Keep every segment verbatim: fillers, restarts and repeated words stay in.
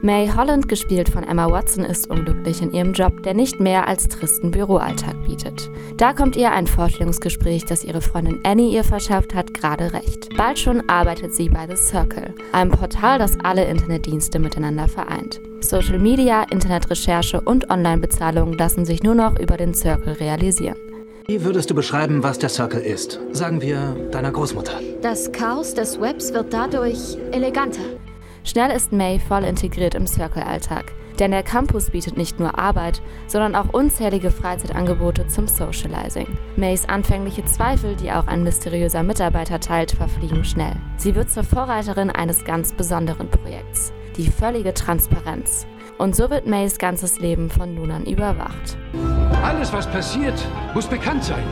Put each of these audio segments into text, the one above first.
May Holland, gespielt von Emma Watson, ist unglücklich in ihrem Job, der nicht mehr als tristen Büroalltag bietet. Da kommt ihr ein Vorstellungsgespräch, das ihre Freundin Annie ihr verschafft hat, gerade recht. Bald schon arbeitet sie bei The Circle, einem Portal, das alle Internetdienste miteinander vereint. Social Media, Internetrecherche und Online-Bezahlung lassen sich nur noch über den Circle realisieren. Wie würdest du beschreiben, was der Circle ist? Sagen wir deiner Großmutter. Das Chaos des Webs wird dadurch eleganter. Schnell ist May voll integriert im Circle-Alltag. Denn der Campus bietet nicht nur Arbeit, sondern auch unzählige Freizeitangebote zum Socializing. Mays anfängliche Zweifel, die auch ein mysteriöser Mitarbeiter teilt, verfliegen schnell. Sie wird zur Vorreiterin eines ganz besonderen Projekts: die völlige Transparenz. Und so wird Mays ganzes Leben von nun an überwacht. Alles, was passiert, muss bekannt sein.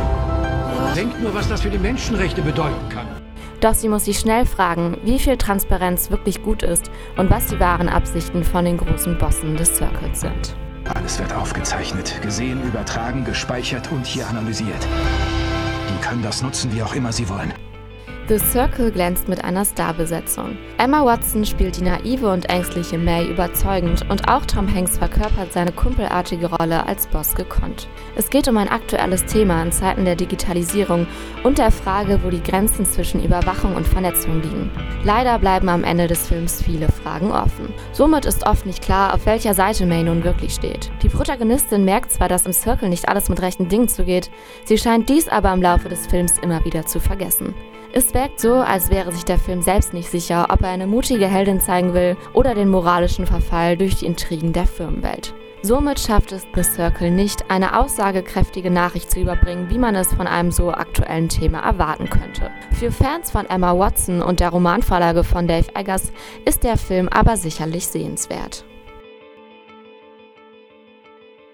Denkt nur, was das für die Menschenrechte bedeuten kann. Doch sie muss sich schnell fragen, wie viel Transparenz wirklich gut ist und was die wahren Absichten von den großen Bossen des Circles sind. Alles wird aufgezeichnet, gesehen, übertragen, gespeichert und hier analysiert. Die können das nutzen, wie auch immer sie wollen. The Circle glänzt mit einer Starbesetzung. Emma Watson spielt die naive und ängstliche May überzeugend und auch Tom Hanks verkörpert seine kumpelartige Rolle als Boss gekonnt. Es geht um ein aktuelles Thema in Zeiten der Digitalisierung und der Frage, wo die Grenzen zwischen Überwachung und Vernetzung liegen. Leider bleiben am Ende des Films viele Fragen offen. Somit ist oft nicht klar, auf welcher Seite May nun wirklich steht. Die Protagonistin merkt zwar, dass im Circle nicht alles mit rechten Dingen zugeht, sie scheint dies aber im Laufe des Films immer wieder zu vergessen. Es wirkt so, als wäre sich der Film selbst nicht sicher, ob er eine mutige Heldin zeigen will oder den moralischen Verfall durch die Intrigen der Firmenwelt. Somit schafft es The Circle nicht, eine aussagekräftige Nachricht zu überbringen, wie man es von einem so aktuellen Thema erwarten könnte. Für Fans von Emma Watson und der Romanvorlage von Dave Eggers ist der Film aber sicherlich sehenswert.